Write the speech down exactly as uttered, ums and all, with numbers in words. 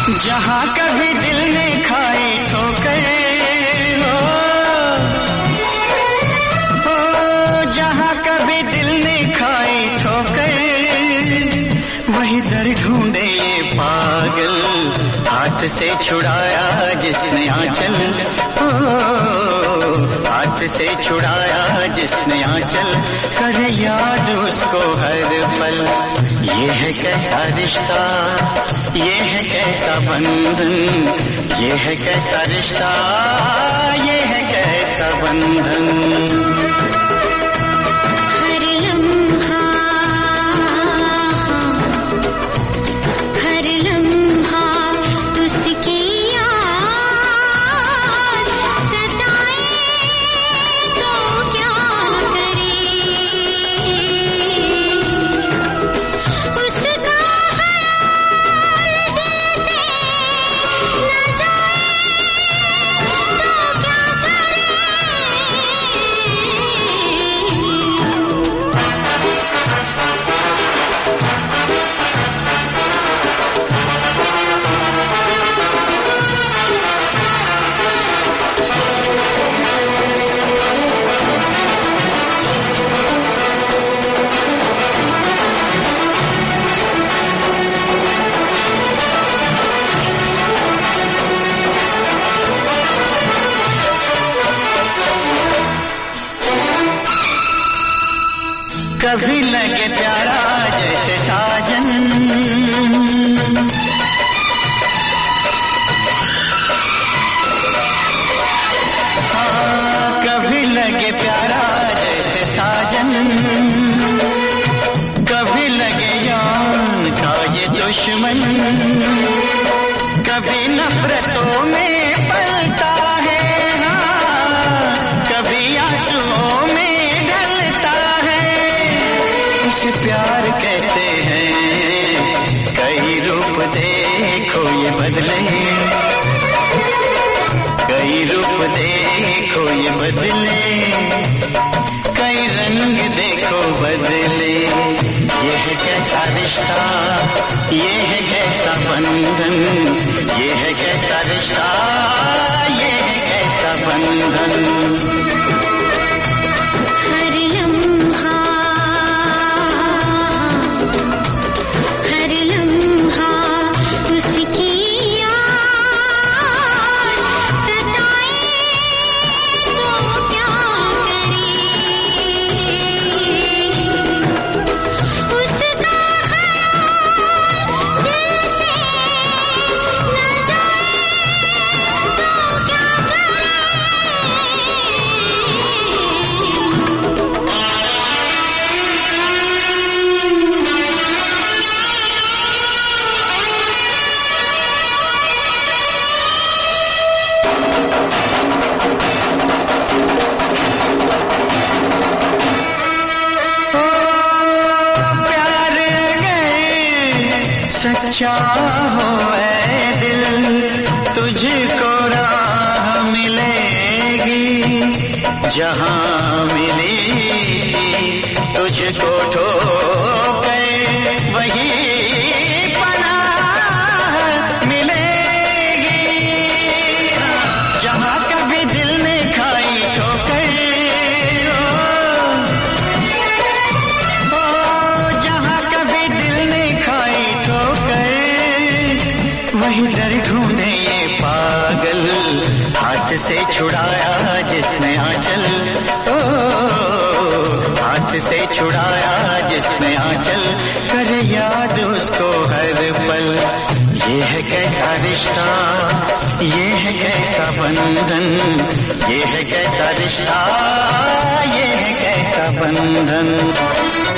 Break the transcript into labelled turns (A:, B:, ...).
A: जहाँ कभी दिल ने खाई ठोकर, हो, हो जहाँ कभी दिल ने खाई ठोकर, वही दर ढूंढे ये पागल, हाथ से छुड़ाया जिसने आंचल, हो हाथ से छुड़ाया जिसने आंचल, करे याद उसको हर पल। ये है कैसा रिश्ता, ये है कैसा बंधन, ये है कैसा रिश्ता, ये है कैसा बंधन। कभी लगे प्यारा जैसे साजन, हाँ कभी लगे प्यारा जैसे साजन, कभी लगे यार का ये दुश्मन, कभी नफरतों में पलता है, हाँ कभी आंसुओं में प्यार कहते हैं। कई रूप देखो ये बदले, कई रूप देखो ये बदले, कई रंग देखो बदले। ये है कैसा रिश्ता, ये है कैसा बंधन, ये है कैसा रिश्ता, ये है कैसा बंधन। सच्चा हो ऐ दिल, तुझको राह मिलेगी, जहाँ मिली तुझको ठोकर वही पनाह मिलेगी। जहाँ कभी दिल ने खाई ठोकर, ओ जहाँ कभी दिल ने खाई वही दर ढूंढे ये पागल, हाथ से छुड़ाया जिसने आंचल, ओ हाथ से छुड़ाया जिसने आंचल, करे याद उसको हर पल। ये है कैसा रिश्ता, ये है कैसा बंधन, ये है कैसा रिश्ता, ये है कैसा बंधन।